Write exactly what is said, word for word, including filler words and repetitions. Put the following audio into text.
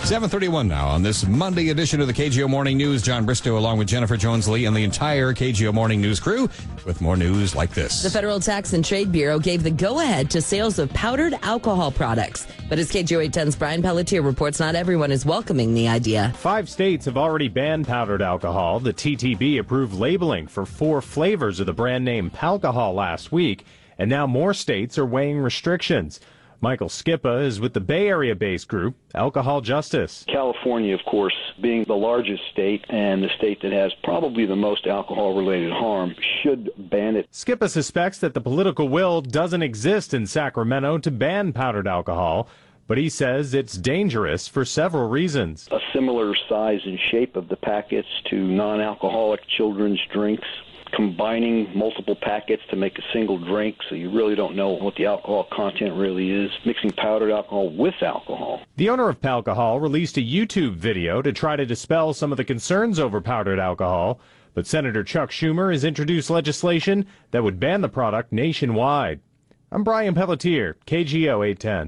seven thirty-one now on this Monday edition of the K G O Morning News. John Bristow along with Jennifer Jones-Lee and the entire K G O Morning News crew with more news like this. The Federal Tax and Trade Bureau gave the go-ahead to sales of powdered alcohol products. But as K G O eight ten's Brian Pelletier reports, not everyone is welcoming the idea. Five states have already banned powdered alcohol. The T T B approved labeling for four flavors of the brand name Palcohol last week, and now more states are weighing restrictions. Michael Skippa is with the Bay Area-based group Alcohol Justice. California, of course, being the largest state and the state that has probably the most alcohol-related harm, should ban it. Skippa suspects that the political will doesn't exist in Sacramento to ban powdered alcohol, but he says it's dangerous for several reasons. A similar size and shape of the packets to non-alcoholic children's drinks, combining multiple packets to make a single drink, so you really don't know what the alcohol content really is, mixing powdered alcohol with alcohol. The owner of Palcohol released a YouTube video to try to dispel some of the concerns over powdered alcohol, but Senator Chuck Schumer has introduced legislation that would ban the product nationwide. I'm Brian Pelletier, K G O eight ten.